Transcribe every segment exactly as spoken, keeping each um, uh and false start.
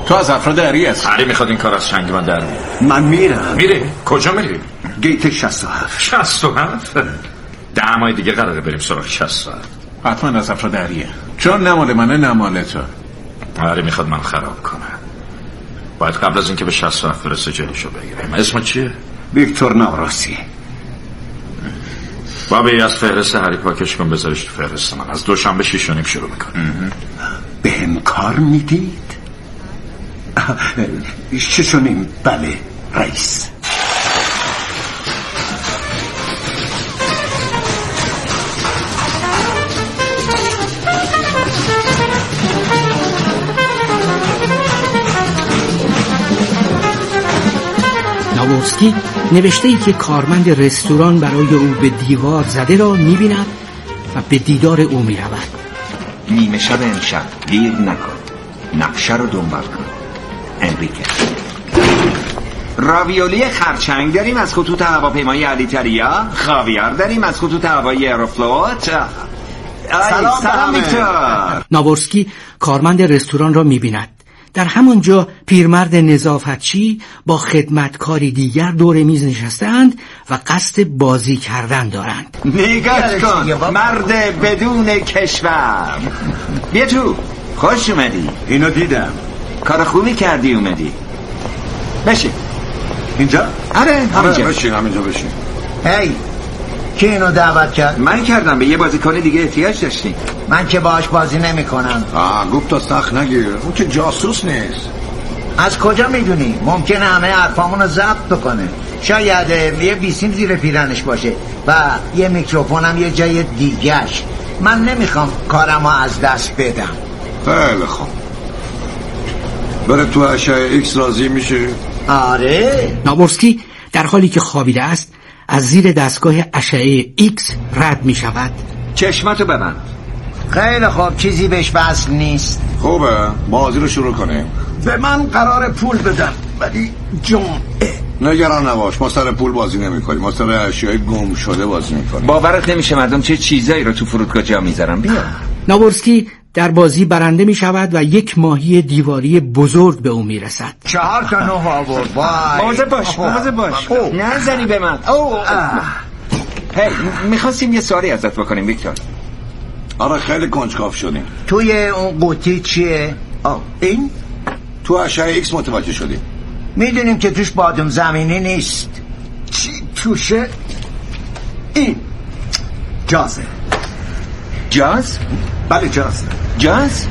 تو از افراد عری هستی. علی میخواد این کار از چنگ من در میاره. من میرم. میری؟ کجا میری؟ گیت شصت و هفت. شصت و هفت؟ ده ماه دیگه قراره بریم سراغ شصت و هفت. حتما از افراد عریه، چون نمال منه نمال تو. علی میخواد من خراب کنه. باید قبل از اینکه به شصت و هفت برسه جلوشو بگیریم. اسم چیه؟ ویکتور ناراسی. بابی از فهرست هری پاکش کن بذارش تو فهرست من. از دوشنبه شیش و نیم شروع میکنم. به هم کار میدید؟ شیش و نیم. بله رئیس. ناورسکی نوشته ای که کارمند رستوران برای او به دیوار زده را می‌بیند و به دیدار او می‌رود. نیمه شب امشب دیر نکن، نقشه رو دنبال کن. انریکه. راویولی خرچنگ داریم از خطوط هواپیمایی الیتریا. خاویار داریم از خطوط هوایی ایروفلوت. سلام, سلام ویکتور. ناورسکی کارمند رستوران را می‌بیند. در همانجا پیرمرد نظافتچی با خدمتکاری دیگر دور میز نشستند و قصد بازی کردن دارند. نگاه کن مرد بدون کشور. بیا تو. خوش اومدی. اینو دیدم. کار خوبی کردی اومدی. بشین. اینجا؟ آره همینجا. بشین همینجا بشین. هی کی اینو دعوت کرد؟ من کردم. به یه بازیکن دیگه احتیاج داشتیم. من که باهاش بازی نمی کنم. آه گفت سخت نگیر، اون که جاسوس نیست. از کجا میدونی؟ ممکنه همه حرفامون رو ضبط بکنه. شاید یه بیسیم زیر پیرنش باشه و یه میکروفون هم یه جای دیگهش. من نمیخوام کارمو از دست بدم. خیلی خوب. بره تو اشعه ایکس راضی میشه؟ آره. ناورسکی در حالی که خوابیده است از زیر دستگاه اشعه ایکس رد می شود. چشماتو ببند. خیلی خوب، چیزی بهش وصل نیست. خوبه بازی رو شروع کنیم. به من قرار پول بدم ولی جمعه. نگران نباش، ما سر پول بازی نمی کنیم، ما سر اشیاء گم شده بازی می کنیم. باورت نمیشه مردم چه چیزایی رو تو فرودگاه جا میذارن. بیا. ناورسکی در بازی برنده می شود و یک ماهی دیواری بزرگ به او می رسد. چهار تا نه آورد. وای مواظب باش مواظب باش نزنی به من. هی میخواستیم یه سوالی ازت بکنیم ویکتور. آره خیلی کنجکاو شدیم. توی اون قوطی چیه؟ آه. این؟ تو اشعه ایکس متوجه شدیم. میدونیم که توش بادام زمینی نیست. چی توشه؟ این جازه. جاز؟ بله جاز. جاز؟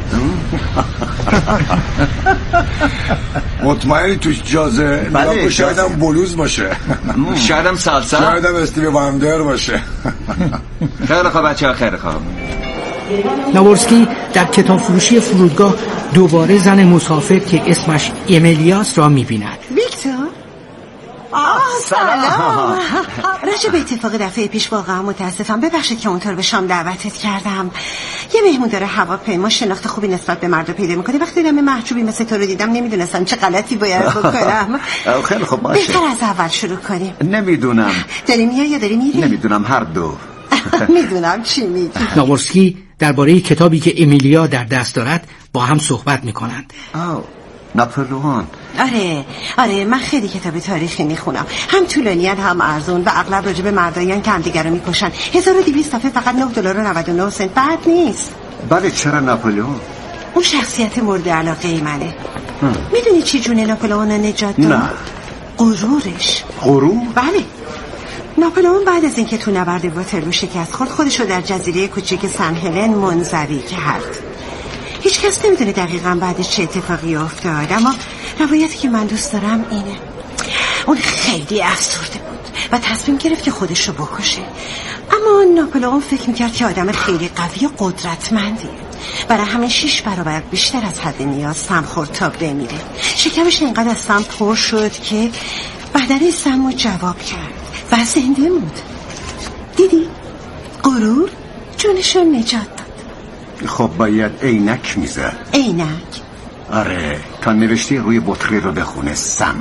مطمئنی توش جازه؟ بله شاید هم بلوز باشه. شاید هم سالسا. شاید هم استیوی واندر باشه. خیلی خوب بچه ها خیلی خوب. ناورسکی در کتاب فروشی فرودگاه دوباره زن مسافر که اسمش امیلیاس را می‌بیند. ویکتور؟ آه سلام. راجع به اتفاق دفعه پیش واقعا متاسفم. ببخشید که اونطور به شام دعوتت کردم. یه مهموندار هواپیما شناخت خوبی نسبت به مرد پیدا میکنه. وقتی دیدم محجوبی مثل تو رو دیدم نمیدونستم چه غلطی باید بکنم. خیلی خوب باشه. بهتر از اول شروع کنیم. نمیدونم. داری میای یا داری میری؟ نمیدونم هر دو. میدونم چی میگی. ناورسکی درباره کتابی که امیلیا در دست دارد با هم صحبت میکنند. آه ناپلئون. آره آره من خیلی کتاب تاریخی میخونم، هم طولانیان هم ارزون و اغلب راجع به مردایان که همدیگه رو میکشن. هزار و دویست صفحه فقط نه دلار و نود و نه سنت. بد نیست. بله چرا ناپلئون؟ اون شخصیت مورد علاقه ای منه. میدونی چی جون ناپلئون رو نجات داد؟ نه. غرورش. غرور؟ بله. ناپلئون بعد از اینکه تو نبرد واترلو شکست خورد خودش رو در جزیره کوچیک سن هلن منزوی کرد. هیچ کس نمیدونه دقیقاً بعدش چه اتفاقی افتاد، اما روایتی که من دوست دارم اینه. اون خیلی افسرده بود و تصمیم گرفت که خودش رو بکشه. اما ناپلئون فکر میکرد که آدم خیلی قوی و قدرتمندیه، برای همین شش برابر بیشتر از حد نیاز سم خورد تا بمیره. شکمش اینقدر از سم پر شد که بدنه سم رو جواب کرد و زنده موند. دیدی؟ غرور جونش رو نجات داد. خب باید عینک میزد. عینک؟ آره تا نوشته روی بطری رو بخونه. سم.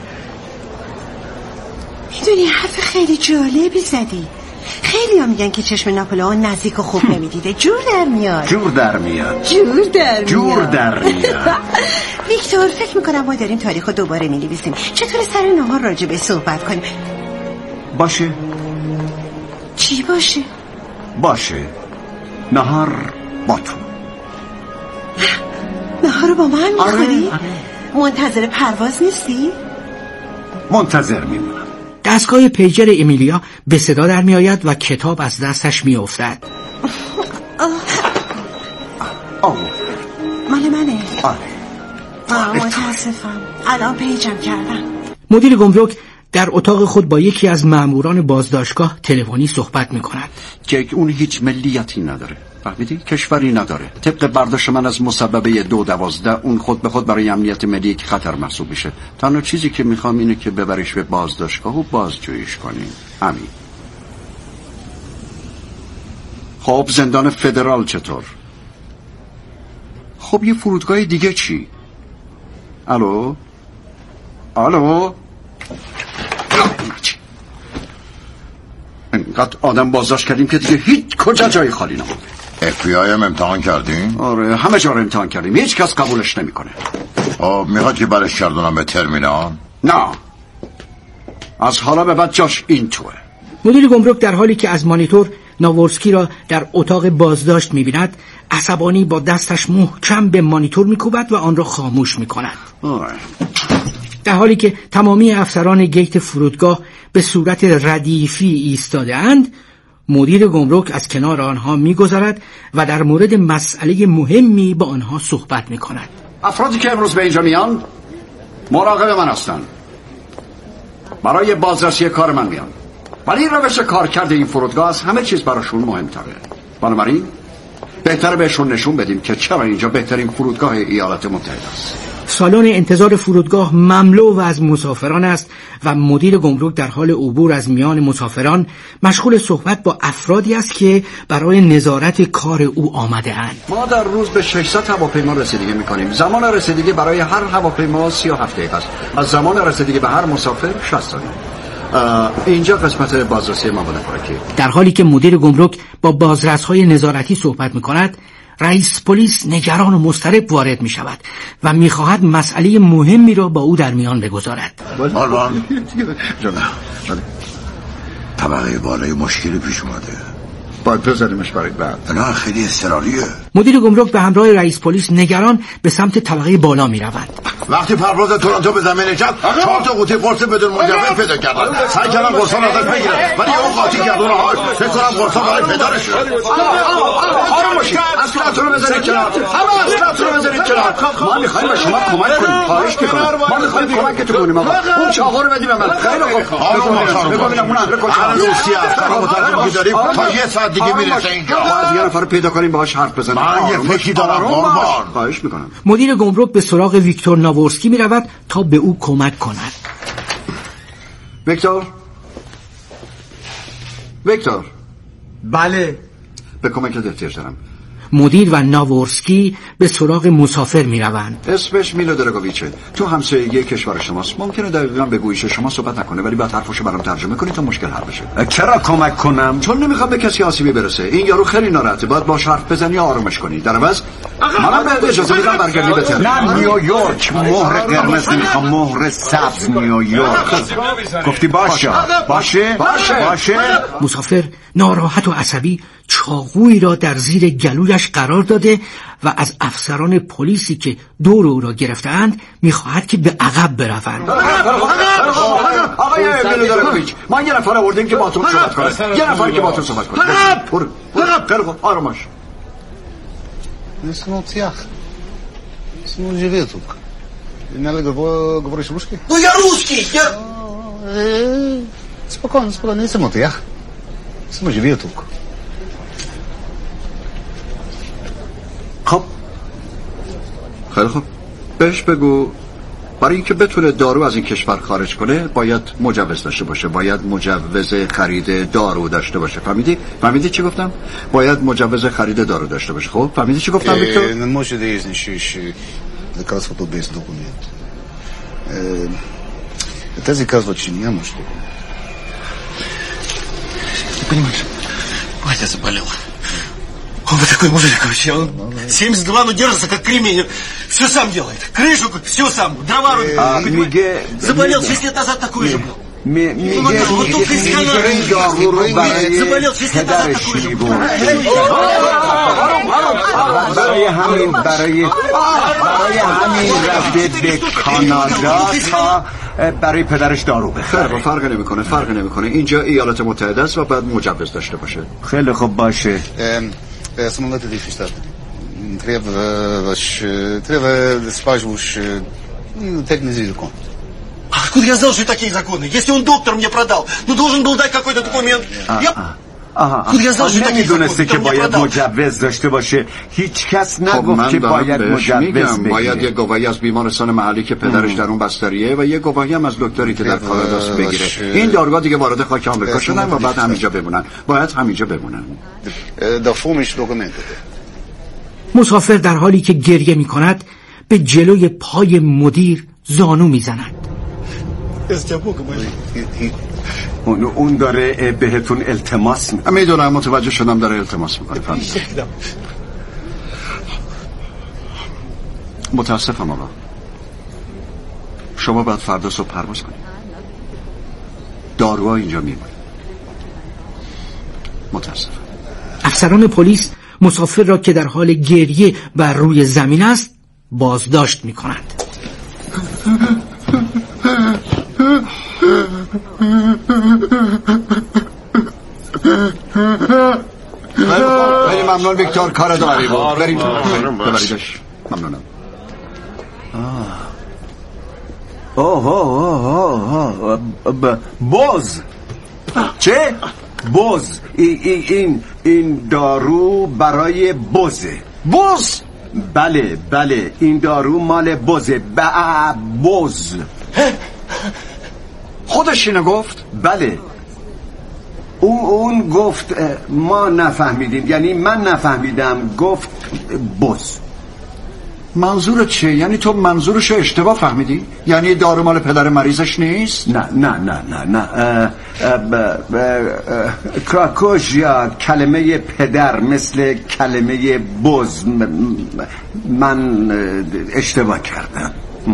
میدونی حرف خیلی جالبی زدی. خیلی ها میگن که چشم ناپلئون نزدیک و خوب نمیدیده. جور در میاد. جور در میاد. جور در میاد. جور در میاد. ویکتور ویکتور، فکر میکنم ما داریم تاریخ رو دوباره مینویسیم. چطور سر نهار راجع به صحبت کنیم؟ باشه. چی باشه؟ باشه نهار با تو. نهار رو با من میخوری؟ آره، آره. منتظر پرواز نیستی؟ منتظر میمونم. دستگاه پیجر امیلیا به صدا در می آید و کتاب از دستش می افتد. آه. مال منه. آره. آه متاسفم. الان پیجم کردم. مدیر گمرک در اتاق خود با یکی از ماموران بازداشتگاه تلفنی صحبت می کند. که اون هیچ ملیتی نداره، فهمیدی؟ کشوری نداره. طبق برداشت من از مسببه دو دوازده اون خود به خود برای امنیت ملی که خطر محسوب میشه. تنها چیزی که میخوام اینه که ببریش به بازداشتگاه و بازجوییش کنیم. همین. خب زندان فدرال چطور؟ خب یه فرودگاه دیگه چی؟ الو؟ الو؟ اینقدر آدم بازداشت کردیم که دیگه هیچ کجا جای خالی نمونده. اف بی آی هم امتحان کردیم؟ آره همه جا رو امتحان کردیم، هیچ کس قبولش نمیکنه. خب میخواد که برش گردونم به ترمینال؟ نه، از حالا به بعد جاش این توه. مدیر گمرک در حالی که از مانیتور ناورسکی را در اتاق بازداشت می‌بیند، عصبانی با دستش محکم به مانیتور می‌کوبد و آن را خاموش می‌کند. در حالی که تمامی افسران گیت فرودگاه به صورت ردیفی ایستاده‌اند، مدیر گمرک از کنار آنها می‌گذرد و در مورد مسئله مهمی با آنها صحبت می‌کند. افرادی که امروز به اینجا میان مراقب من هستن، برای بازرسی کار من میان، ولی روش کار کرده این فرودگاه از همه چیز براشون مهمتره. بنابراین بهتره بهشون نشون بدیم که چرا اینجا بهترین فرودگاه ایالات متحده است. سالن انتظار فرودگاه مملو و از مسافران است و مدیر گمرک در حال عبور از میان مسافران مشغول صحبت با افرادی است که برای نظارت کار او آمده اند. ما در روز به ششصد هواپیما رسیدگی میکنیم. زمان رسیدگی برای هر هواپیما سی و هفت دقیقه است. از زمان رسیدگی به هر مسافر شصت دقیقه. اینجا قسمت بازرسی مواد خوراکی. در حالی که مدیر گمرک با بازرس‌های نظارتی صحبت میکند، رئیس پلیس نگران و مضطرب وارد می شود و می خواهد مسئله مهمی را با او در میان بگذارد. آلمان طبقه بالای مشکلی پیش اومده، باید بذاریمش برای بعد. نه خیلی اضطراریه. مدیر گمرک به همراه رئیس پلیس نگران به سمت طبقه بالا می روند. وقتی پرواز تورنتو به زمین نشست، چهار تا قوطی قرص بدون مجوز پیدا کردن. سعی کردن قرصا رو ازش بگیرن، ولی اون قاطی گردون هاش فکر کنم قرصا برای پدرش. آروم باشید، اصلاتون رو بذارید کنار، همه اصلاتون رو بذارید کنار. ما میخوایم به شما کمک کنیم، خواهش میکنم. ما میخوایم کمکتون کنیم آقا. اون چاقو رو بدیم به من. خیلی خوب. آروم باشید. ببینم اون اهل کجاست. هر روسی افسر مترجم که داریم تا یه ساعت دیگه میرسه اینجا. باید یه نفر پیدا کنیم باهاش حرف بزنیم. من یه فکری دارم قربان. خواهش میکنم. مدیر گمرک به سراغ ویکتور ناورسکی می رود تا به او کمک کند. ویکتور ویکتور بله، به کمکت احتیاج دارم. مدیر و ناورسکی به سراغ مسافر می روند. اسمش میلو دراگویچه، تو همسایگی کشور شماست. ممکنه دقیقاً به گویش شما صحبت نکنه، ولی بعد حرفشو برام ترجمه کنی تا مشکل حل بشه. چرا کمک کنم؟ چون نمیخوام به کسی آسیبی برسه. این یارو خیلی ناراحته، باید باهاش حرف بزنی، آرومش کنی. در عوض منم بهت اجازه میدم برگردی به تهران. نه نیویورک، مهر قرمز نمیخوام، مهر سبز نیویورک. گفتی باشه باشه باشه. مسافر ناراحت و عصبی چاقویی را در زیر گلویش قرار داده و از افسران پلیسی که دور او را گرفتند میخواهد که به عقب بروند. آقای میلو دراگویچ، ما یه نفر آوردیم که باهاتون صحبت کنه. یه نفر که باهاتون صحبت کنه. برو برو آروم باش. Nismo tjah. Nismo žive tukaj. Ne li govoriš ruski? No ja ruski! Ja... Spokojno, spokojno, nismo tjah. Nismo žive tukaj. خب خیلی خوب، بهش بگو برای اینکه بتونه دارو از این کشور خارج کنه باید مجوز داشته باشه، باید مجوز خرید دارو داشته باشه. فهمیدی؟ فهمیدی چی گفتم؟ باید مجوز خرید دارو داشته باشه. خب فهمیدی چی گفتم ویکتور؟ Не може да изнесеш лекарството без документ. Тези казват, че нямаш документ. Ты понимаешь, Вася заболела. Он бы такой мужик вообще, он семьдесят два, ну держится как кремень. Все сам делает. Крышу все сам. Дрова рубит. میگه Заболел шесть лет назад такой же был. میگه Вот тут из این دارو رو برای پدرش میبرد. برای همین برای برای همین رفته به کانادا تا برای پدرش دارو بخره. فرق نمیکنه فرق نمیکنه اینجا ایالات متحده است و باید مجوز داشته باشه. خیلی خوب باشه. самолеты дышит штат. Требовалось требовалось спрашиваешь технический закон. Откуда я знал, что такие законы? Если он доктор мне продал, ну должен был дать какой-то документ. Я آها نمیدونسته که باید مجوز داشته باشه. هیچ کس نگفت که باید مجوز بگیره. باید یه گواهی از بیمارستان محلی که پدرش در اون بستریه و یه گواهی هم از دکتری که در کاناداست بگیره. این داروها دیگه وارد خاک آمریکا شدن و بعد همینجا بمونن. باید همینجا بمونن. مسافر در حالی که گریه می کند به جلوی پای مدیر زانو می زند. اون اون داره بهتون التماس میکنه. میدونم متوجه شدم داره التماس میکنه. متاسفم آقا. شما باید فردا صبح پرواز کنید. داروها اینجا میمونه. متاسفم. افسران پلیس مسافر را که در حال گریه بر روی زمین است بازداشت میکنند. خیلی ممنون ویکتور کار داری بود. بریم ببریدش. ممنونم. اوه اوه اوه باز چه؟ باز این این دارو برای بزه. بز؟ بله بله این دارو مال بزه. بز خودش اینو گفت؟ بله اون اون گفت ما نفهمیدیم، یعنی من نفهمیدم، گفت بز. منظورت چیه؟ یعنی تو منظورشو اشتباه فهمیدی؟ یعنی دارو مال پدر مریضش نیست؟ نه نه نه نه نه کراکوش یا کلمه پدر مثل کلمه بز. من اشتباه کردم.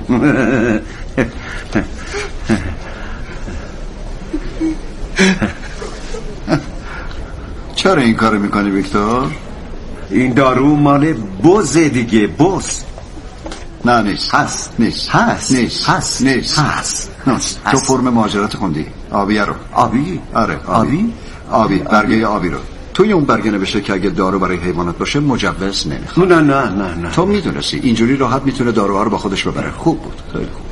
چرا این کارو میکنی ویکتور؟ این دارو مال بزه دیگه. بز نه نیست. هست نیست. هست نیست. هست نیست. هست نیست. تو فرم مهاجرت خوندی؟ آبیه رو. آبی؟ آره آبی؟ آبی برگه آبی رو. توی اون برگه نوشته که اگه دارو برای حیوانات باشه مجوز نمیخواد. نه نه نه نه تو میدونستی اینجوری راحت میتونه داروها رو با خودش ببره. خوب بود. خیلی خوب.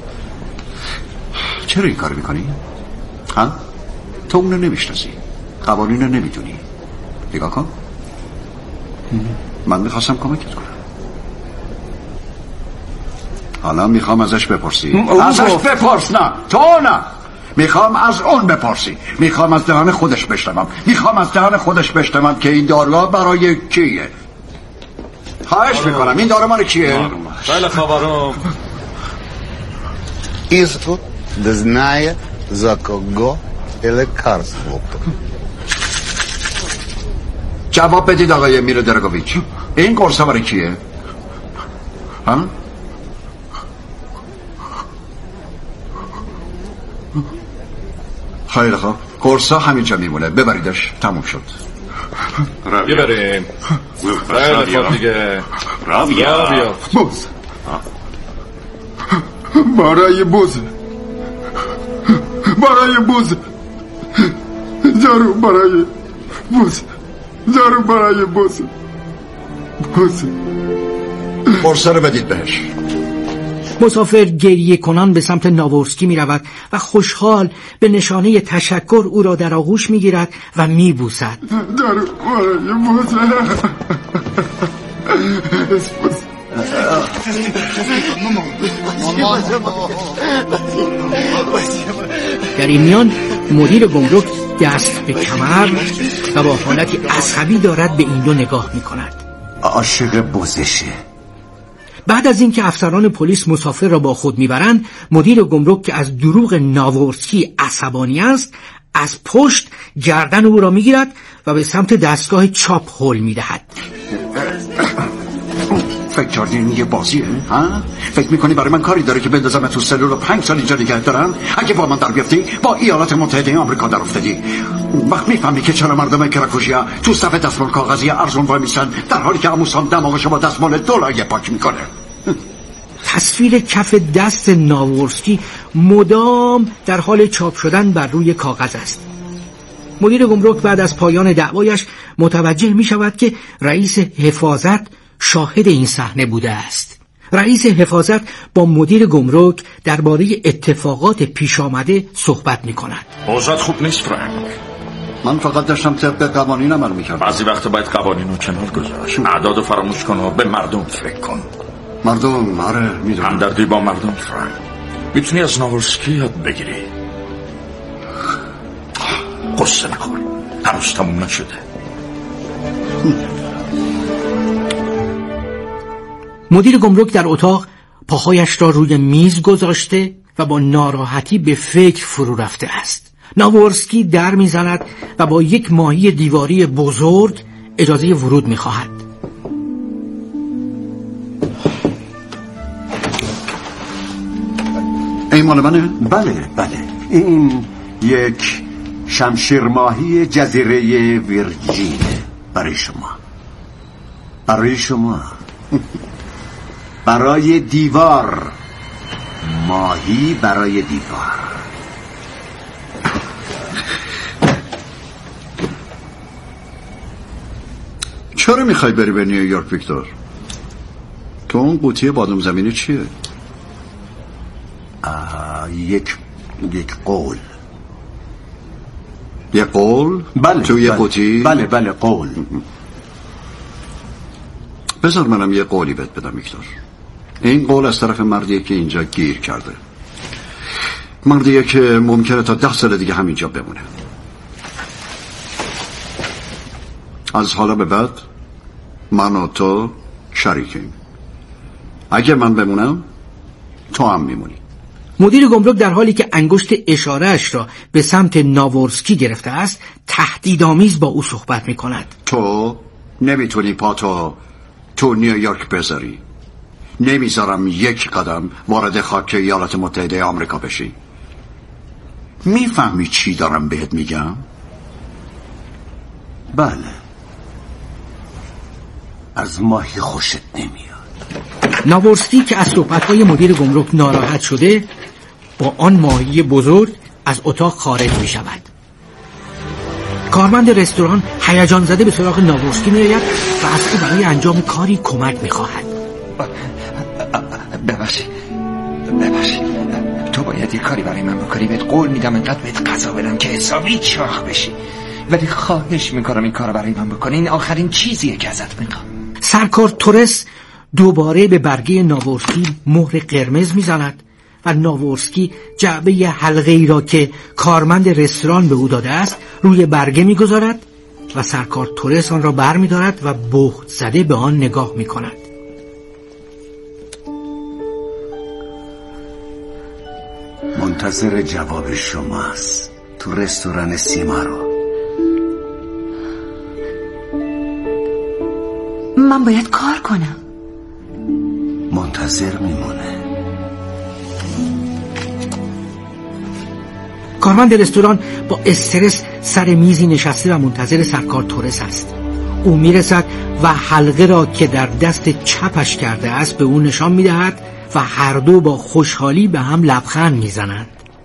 چرا این کارو میکنی؟ ها؟ تو اونو نمیشناسی، قوانین رو نمیدونی. نگاه کن. من میخواستم کمکت کنم. حالا میخوام ازش بپرسی. ازش بپرس. نه تو نه، میخوام از اون بپرسی. میخوام از دهان خودش بشنوم. میخوام از دهان خودش بشنوم که این داروها برای کیه. خواهش میکنم این دارو مال کیه؟ خیلی خبرم. Институт знает за кого лекарство. جواب بدید آقای میر درگویچ. این قرصا برای کیه؟ ها؟ خیلی خوب، قرصا همینجا میمونه. ببریدش. تموم شد. ببریم. خیلی خوب دیگه. رابیا بوز. برای بوز. برای بوز. دارو برای بوز. دارو برای بوز. بوز. قرصا رو بدید بهش. مسافر گریه کنان به سمت ناورسکی می رود و خوشحال به نشانه تشکر او را در آغوش می گیرد و می بوسد. دارو برای بوز. در این میان مدیر گمرک دست به کمر و با حالتی عصبی دارد به این دو نگاه می کند. عاشق بزشه. بعد از اینکه افسران پلیس مسافر را با خود میبرند، مدیر گمرک که از دروغ ناورسکی عصبانی است از پشت گردن او را میگیرد و به سمت دستگاه چاپ هل میدهد. فکر کردی این یه بازیه؟ ها؟ فکر میکنی برای من کاری داره که بندازم تو سلول رو پنج سال اینجا نگه دارم؟ اگه با من در بیفتی با ایالات متحده آمریکا در افتادی. اون وقت میفهمی که چرا مردم کراکوژیا تو صف دستمال کاغذی ارزون وای میسن در حالی که عموسان دماغشو با دستمال دولایه پاک میکنه. تصویر کف دست ناورسکی مدام در حال چاپ شدن بر روی کاغذ است. مدیر گمرک بعد از پایان دعوایش متوجه می شود که رئیس حفاظت شاهد این صحنه بوده است. رئیس حفاظت با مدیر گمرک درباره اتفاقات پیش آمده صحبت می کند. اوضاع خوب نیست فرانک. من فقط داشتم طبق قوانین عمل می کردم. بعضی وقت باید قوانین رو کنار گذاشت. اعداد رو فراموش کن و به مردم فکر کن. مردم؟ آره میدونم. همدردی با مردم فرانک. میتونی از ناورسکی یاد بگیری. قصه نخور، هنوز تموم نشده. مدیر گمرک در اتاق پاهایش را روی میز گذاشته و با ناراحتی به فکر فرو رفته است. ناورسکی در میزند و با یک ماهی دیواری بزرگ اجازه ورود میخواهد. این مال منه؟ بله بله، این یک شمشیر ماهی جزیره ویرجین برای شما. برای شما برای دیوار، ماهی برای دیوار. چرا میخوای بری به نیویورک ویکتور؟ تو اون قوطی بادام زمینی چیه؟ یک یک قول. یه قول؟ بله. تو یه بله. قوطی؟ بله بله قول. بذار منم یه قولی بهت بدم ویکتور. این قول از طرف مردیه که اینجا گیر کرده، مردیه که ممکنه تا ده سال دیگه همینجا بمونه. از حالا به بعد من و تو شریکیم. اگه من بمونم تو هم میمونی. مدیر گمرک در حالی که انگشت اشارهش را به سمت ناورسکی گرفته است تهدیدآمیز با او صحبت می کند. تو نمیتونی پاتو تو نیویورک بذاری. نمیذارم یک قدم وارد خاک ایالات متحده آمریکا بشی. میفهمی چی دارم بهت میگم؟ بله. از ماهی خوشت نمیاد. ناورسکی که از صحبت‌های مدیر گمرک ناراحت شده با آن ماهی بزرگ از اتاق خارج می شود. کارمند رستوران هیجان زده به سراغ ناورسکی می آید و از او برای انجام کاری کمک می خواهد. ببخشید ببخشید تو باید یه کاری برای من بکنی. بهت قول میدم انقدر بهت غذا بدم که حسابی چاق بشی، ولی خواهش میکنم این کار برای من بکنی. این آخرین چیزیه که ازت میخوام. سرکار تورس دوباره به برگه ناورسکی مهر قرمز میزند و ناورسکی جعبه حلقه ای را که کارمند رستوران به او داده است روی برگه میگذارد و سرکار تورس آن را بر میدارد و بهت زده به آن نگاه میکند. منتظر جواب شماست تو رستوران سیمارو. من باید کار کنم. منتظر میمونه. کارمند رستوران با استرس سر میزی نشسته و منتظر سرکار تورس است. او میرسد و حلقه را که در دست چپش کرده است به او نشان میدهد و هر دو با خوشحالی به هم لبخند میزنند.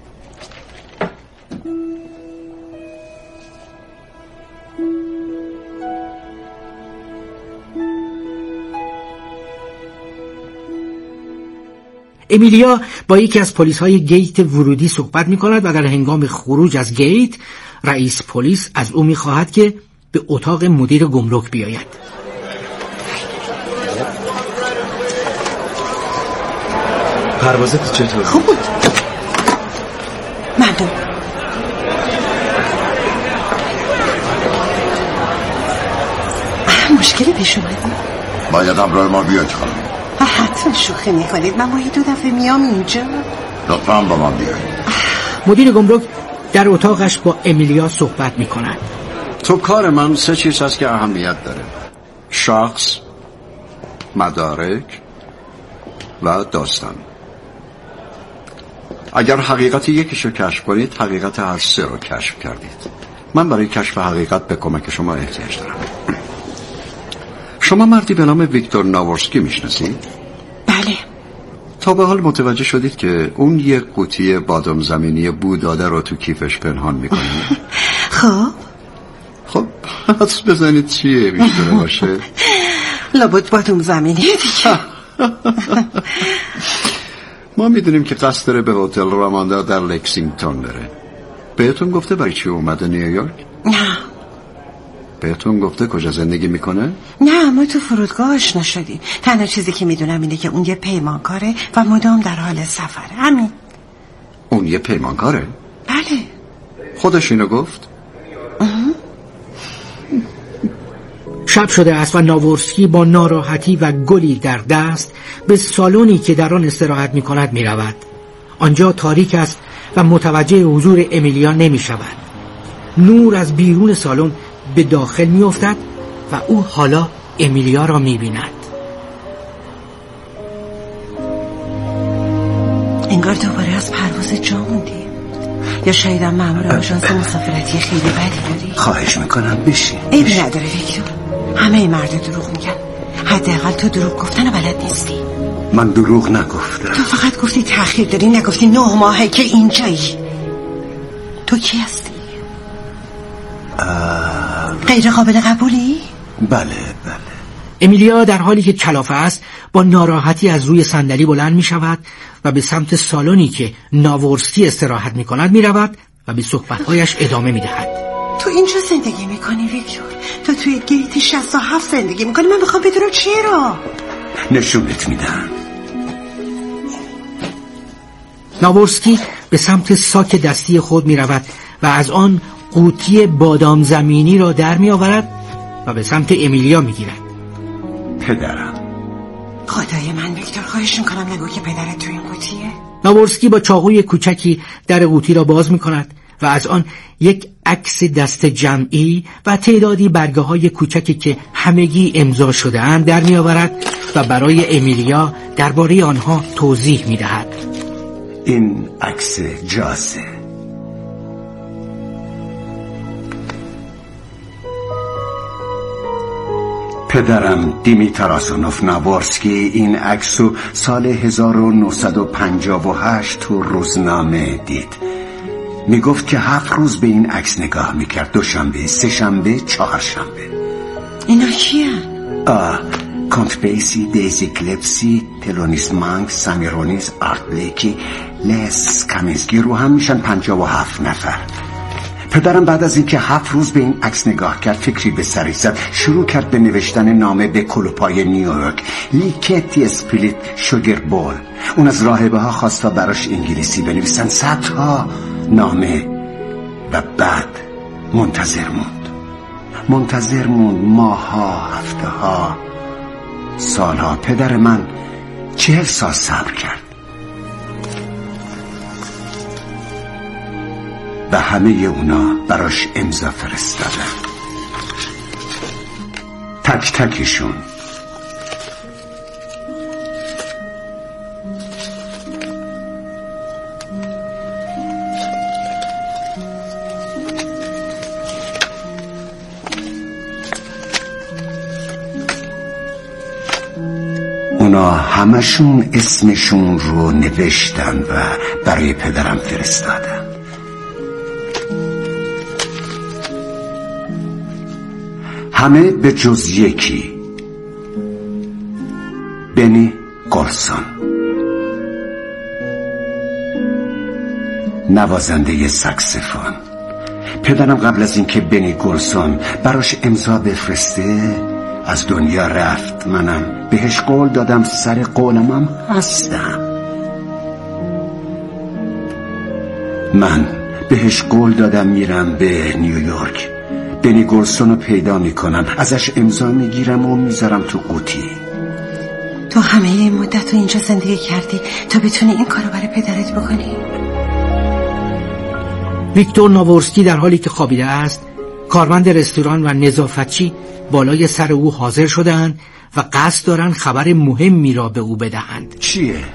امیلیا با یکی از پلیس های گیت ورودی صحبت می کند و در هنگام خروج از گیت رئیس پلیس از او می خواهد که به اتاق مدیر گمرک بیاید. پروازت چطور؟ خوب بود. مردم مشکلی پیش اومد؟ باید همراه ما بیاید خانم. حتما شوخی میکنید. من ماهی دو دفعه میام اینجا. لطفاً با ما بیاید. مدیر گمرک در اتاقش با امیلیا صحبت میکند. تو کار من سه چیز هست که اهمیت داره: شخص، مدارک و داستان. اگر حقیقت یکیشو کشف کنید، حقیقت هر سه رو کشف کردید. من برای کشف حقیقت به کمک شما احتیاج دارم. شما مردی به نام ویکتور ناورسکی میشناسید؟ بله. تا به حال متوجه شدید که اون یک قوطی بادام زمینی بو داده رو تو کیفش پنهان میکنه؟ خب خب حدس بزنید چیه میتونه باشه؟ لابد بادام زمینی دیگه. ما میدونیم که قصد داره به هتل راماندا در لکسینگتون بره. بهتون گفته برای چی اومده نیویورک؟ نه. بهتون گفته کجا زندگی میکنه؟ نه، ما تو فرودگاه آشنا شدیم. تنها چیزی که میدونم اینه که اون یه پیمانکاره و مدام در حال سفره. همین. اون یه پیمانکاره؟ بله. خودش اینو گفت؟ شب شده است و ناورسکی با ناراحتی و گلی در دست به سالنی که در آن استراحت می‌کند می‌رود. آنجا تاریک است و متوجه حضور امیلیا نمی‌شود. نور از بیرون سالن به داخل می‌افتد و او حالا امیلیا را می‌بیند. انگار دوباره از پرواز جا موندیم. یا شاید هم مأمور آژانس مسافرتی خیلی بدی بودی. خواهش میکنم بشین. عیبی نداره ویکتور. همه مرد دروغ میگن. حداقل تو دروغ گفتن بلد نیستی. من دروغ نگفتم. تو فقط گفتی تأخیر داری، نگفتی نه ماهه که اینجایی. تو کی هستی؟ آه... غیر قابل قبولی؟ بله بله. امیلیا در حالی که کلافه است با ناراحتی از روی صندلی بلند می شود و به سمت سالنی که ناورسکی استراحت می کند می رود و به صحبتهایش ادامه می دهد. تو اینجا زندگی می کنی ویکتور؟ تو توی گیت شصت و هفت زندگی می کنی؟ من میخوام بدونم چرا؟ نشونت میدم. ناورسکی به سمت ساک دستی خود می رود و از آن قوطی بادام زمینی را در می آورد و به سمت امیلیا می گیرد. پدرم. خدای من ویکتور، خواهش میکنم نگو که پدرت تو این قوطیه. ناورسکی با چاقوی کوچکی در قوطی را باز می کند و از آن یک عکس دست جمعی و تعدادی برگه های کوچکی که همگی امضا شده اند در می آورد و برای امیلیا درباره آنها توضیح می دهد. این عکس جاسه. پدرم دیمیتراسونوف ناورسکی این عکسو سال هزار و نهصد و پنجاه و هشت تو روزنامه دید. میگفت که هفت روز به این عکس نگاه میکرد، دوشنبه، سه شنبه، چهار شنبه. اینا کیه؟ آه کانت بیسی، دیزی کلپسی، تلونیس مانگ، سامیرونیس، آرت بلیکی، لس کامینسکی رو هم میشن پنجاه و هفت نفر. پدرم بعد از اینکه هفت روز به این عکس نگاه کرد فکری به سرش زد، شروع کرد به نوشتن نامه به کلوپای نیویورک، لیکتی اسپلیت شوگر بول. اون از راهبه ها خواست تا براش انگلیسی بنویسن، صدها نامه. و بعد منتظر موند منتظر موند ماه ها، هفته ها، سال ها. پدر من چهل سال صبر کرد و همه اونا براش امضا فرستادن، تک تکشون. اونا همشون اسمشون رو نوشتن و برای پدرم فرستادن. همه به جز یکی، بنی گورسون، نوازنده ساکسیفون. پدرم قبل از اینکه بنی گورسون براش امضا بفرسته از دنیا رفت. منم بهش قول دادم، سر قولم هم هستم. من بهش قول دادم میرم به نیویورک، بنی گورسون رو پیدا میکنم، ازش امضا میگیرم و میذارم تو قوطی. تو همه این مدت تو اینجا زندگی کردی تا بتونی این کارو برای پدرت بکنی؟ ویکتور ناورسکی در حالی که خوابیده است کارمند رستوران و نظافتچی بالای سر او حاضر شدند و قصد دارن خبر مهمی را به او بدهند. چیه؟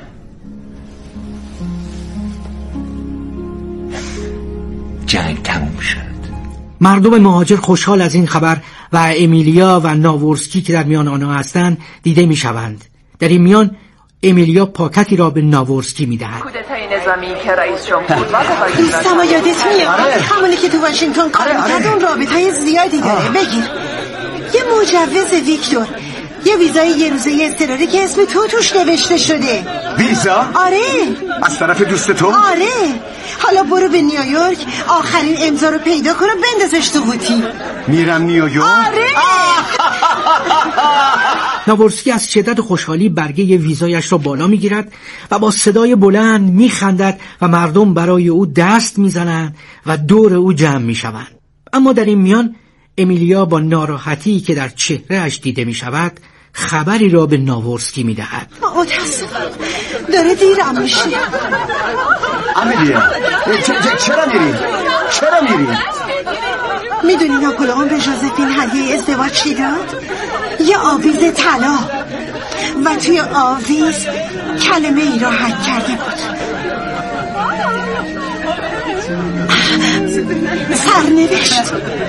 جنگ تموم شد. مردم مهاجر خوشحال از این خبر و امیلیا و ناورسکی که در میان آنها هستند دیده می شوند. در این میان امیلیا پاکتی را به ناورسکی می دهد. کودتای نظامی که رئیس جمهور دوستم یادت میاد همونی که تو واشنگتن کار میکرد اون رابطهای زیادی داره. بگیر یه مجوز ویکتور، یه ویزای یه روزه اضطراری که اسم تو توش نوشته شده. ویزا؟ آره. از طرف دوست تو؟ آره. حالا برو به نیویورک، آخرین امضا رو پیدا کن و بندازش تو قوطی. میرم نیویورک؟ آره. ناورسکی از شدت خوشحالی برگه ویزایش را بالا میگیرد و با صدای بلند میخندد و مردم برای او دست میزنند و دور او جمع میشوند. اما در این میان امیلیا با ناراحتی که در چهرهش دیده می شود خبری را به ناورسکی می دهد. متاسفم داره دیرم میشه. امیلیا چرا میری؟ چرا میری؟ میدونی ناپولئون به ژوزفین هدیه ازدواج چی داد؟ یه آویز طلا و توی آویز کلمه ای را حک کرده بود. سرنوشت.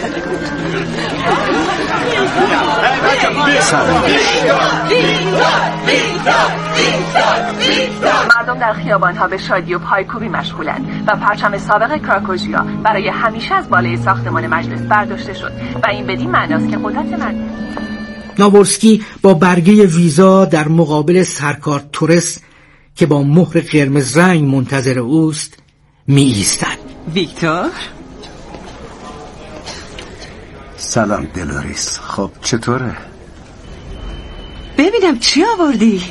مردم در خیابان‌ها به شادی و پایکوبی مشغولند و پرچم سابق کراکوژیا برای همیشه از بالای ساختمان مجلس برداشته شد و این بدین معناست که قدرت مردم. ناورسکی با برگه ویزا در مقابل سرکار تورس که با مهر قرمز رنگ منتظر اوست می ایستد. ویکتور؟ سلام دلوریس. خب چطوره؟ ببینم چی آوردی؟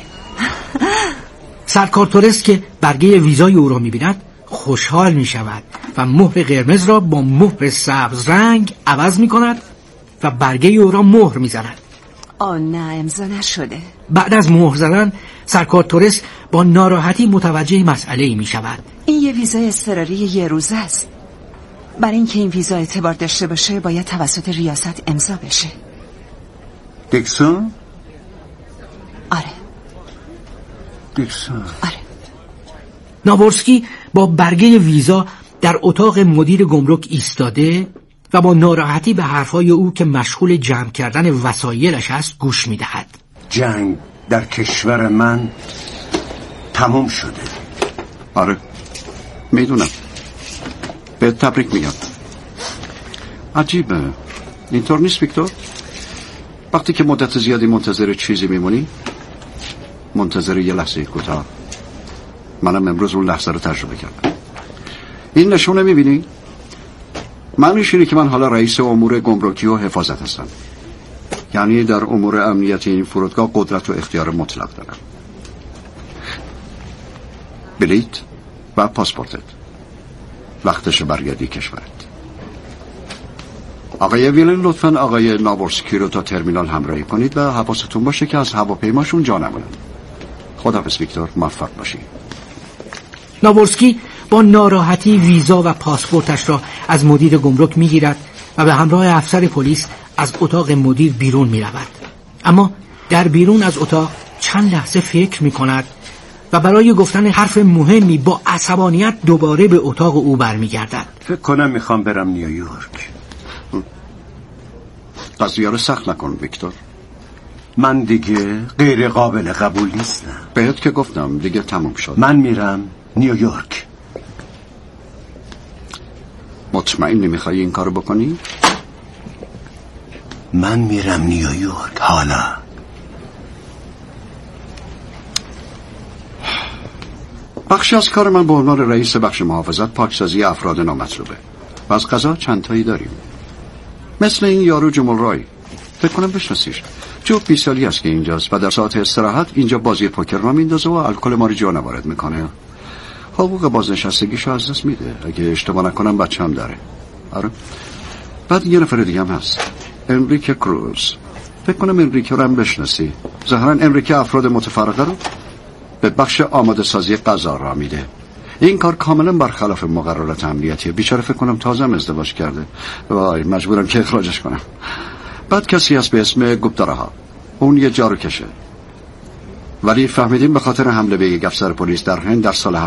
سرکار تورس که برگه ویزای او را می بیند خوشحال می شود و مهر قرمز را با مهر سبز رنگ عوض می کند و برگه او را مهر می زند. آه نه امضا نشده. بعد از مهر زدن سرکار تورس با ناراحتی متوجه مسئله می شود. این یه ویزای اضطراری یه روزه است. برای اینکه این ویزا اعتبار داشته باشه باید توسط ریاست امضا بشه. دیکسون؟ آره. دیکسون؟ آره. ناورسکی با برگه ویزا در اتاق مدیر گمرک ایستاده و با ناراحتی به حرفهای او که مشغول جمع کردن وسایلش است گوش میدهد. جنگ در کشور من تمام شده. آره میدونم، به تبریک میگم. عجیبه اینطور نیست ویکتور؟ وقتی که مدت زیادی منتظر چیزی میمونی، منتظر یه لحظه کوتاه. منم امروز اون لحظه رو تجربه کردم. این نشونه میبینی؟ معنیش اینه که من حالا رئیس امور گمرکی و حفاظت هستم، یعنی در امور امنیتی این فرودگاه قدرت و اختیار مطلق دارم. بلیت و پاسپورتت، وقتش برگردی کشورت. آقای ویلن لطفاً آقای ناورسکی رو تا ترمینال همراهی کنید و حواستون باشه که از هواپیماشون جا نمونن. خداحافظ ویکتور، موفق باشی. ناورسکی با ناراحتی ویزا و پاسپورتش را از مدیر گمرک میگیرد و به همراه افسر پلیس از اتاق مدیر بیرون می رود. اما در بیرون از اتاق چند لحظه فکر می کند و برای گفتن حرف مهمی با عصبانیت دوباره به اتاق او برمی گردد. فکر کنم میخوام برم نیویورک. قضیه رو سخت نکن ویکتور. من دیگه غیر قابل قبول نیستم. بهت که گفتم دیگه تموم شد. من میرم نیویورک. مطمئنی میخوای این کارو بکنی؟ من میرم نیویورک حالا. بخشی از کار من به عنوان رئیس بخش محافظت پاکسازی افراد نامطلوبه و از قضا چند تایی داریم. مثل این یارو جمال رای، فکر کنم بشناسیش. جو بیست سالی است که اینجاست و در ساعت استراحت اینجا بازی پوکر را میندازه و الکل ما رو جا وارد میکنه. حقوق بازنشستگیشو از دست میده. اگه اشتباه نکنم بچه هم داره. آره. بعد یه نفر دیگه هم هست، انریکه کروز. فکر کنم انریکه رو هم بشناسی. ظاهرا انریکه افراد متفرقه رو به بخش آماده سازی غذا را میده. این کار کاملا برخلاف مقررات امنیتیه. بیچاره فکر کنم تازه ازدواج کرده. وای مجبورم که اخراجش کنم. بعد کسی هست به اسم گوپتاراها، اون یه جارو کشه، ولی فهمیدیم به خاطر حمله به یک افسر پلیس در هند در سال